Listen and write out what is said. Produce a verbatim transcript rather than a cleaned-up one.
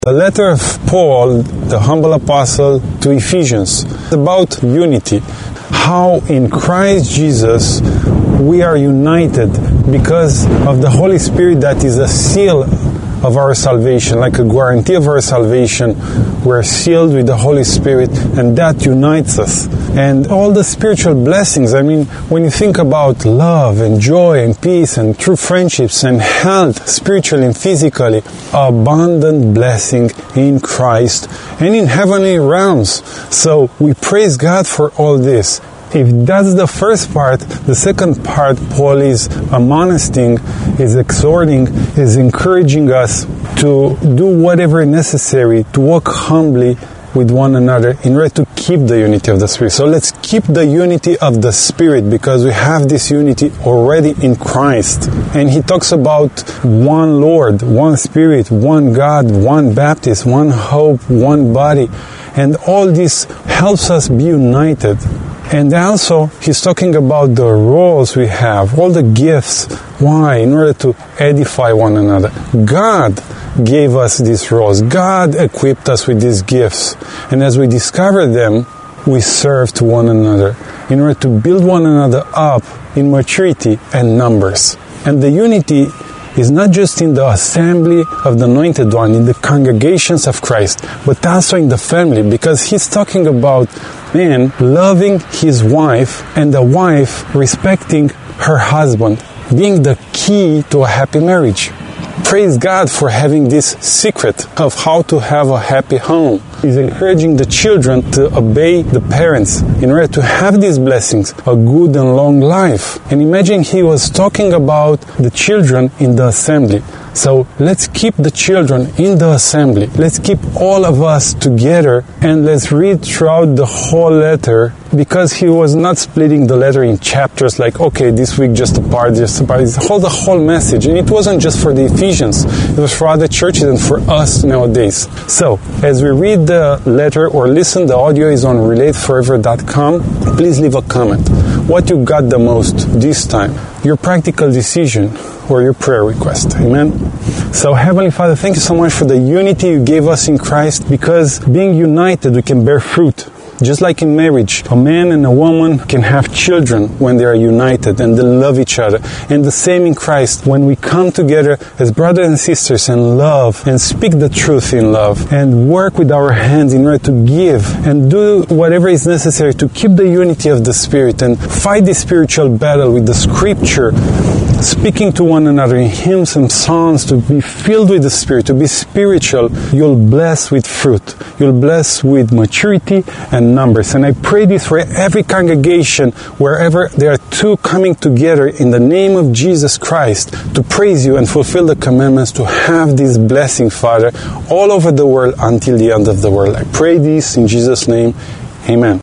The letter of Paul, the humble apostle, to Ephesians, about unity. How in Christ Jesus we are united because of the Holy Spirit that is a seal of our salvation, like a guarantee of our salvation. We're sealed with the Holy Spirit, and that unites us. And all the spiritual blessings, I mean, when you think about love and joy and peace and true friendships and health, spiritually and physically, abundant blessing in Christ and in heavenly realms. So we praise God for all this. If that's the first part, the second part, Paul is admonishing, is exhorting, is encouraging us to do whatever necessary to walk humbly with one another in order to keep the unity of the Spirit. So let's keep the unity of the Spirit because we have this unity already in Christ. And he talks about one Lord, one Spirit, one God, one baptism, one hope, one body. And all this helps us be united. And also, he's talking about the roles we have, all the gifts. Why? In order to edify one another. God gave us these roles. God equipped us with these gifts. And as we discover them, we serve to one another in order to build one another up in maturity and numbers. And the unity is not just in the assembly of the Anointed One, in the congregations of Christ, but also in the family, because he's talking about man loving his wife and the wife respecting her husband, being the key to a happy marriage. Praise God for having this secret of how to have a happy home. He's encouraging the children to obey the parents in order to have these blessings, a good and long life. And imagine he was talking about the children in the assembly. So let's keep the children in the assembly. Let's keep all of us together and let's read throughout the whole letter, because he was not splitting the letter in chapters like, okay, this week just a part, just a part. It's the whole message. And it wasn't just for the Ephesians. It was for other churches and for us nowadays. So as we read the letter or listen, the audio is on relate forever dot com. Please leave a comment. What you got the most this time? Your practical decision or your prayer request. Amen? So Heavenly Father, thank you so much for the unity you gave us in Christ, because being united we can bear fruit. Just like in marriage, a man and a woman can have children when they are united and they love each other. And the same in Christ, when we come together as brothers and sisters and love and speak the truth in love and work with our hands in order to give and do whatever is necessary to keep the unity of the Spirit and fight the spiritual battle with the Scripture, speaking to one another in hymns and songs, to be filled with the Spirit, to be spiritual, you'll bless with fruit. You'll bless with maturity and numbers. And I pray this for every congregation, wherever there are two coming together in the name of Jesus Christ to praise you and fulfill the commandments, to have this blessing, Father, all over the world until the end of the world. I pray this in Jesus' name. Amen.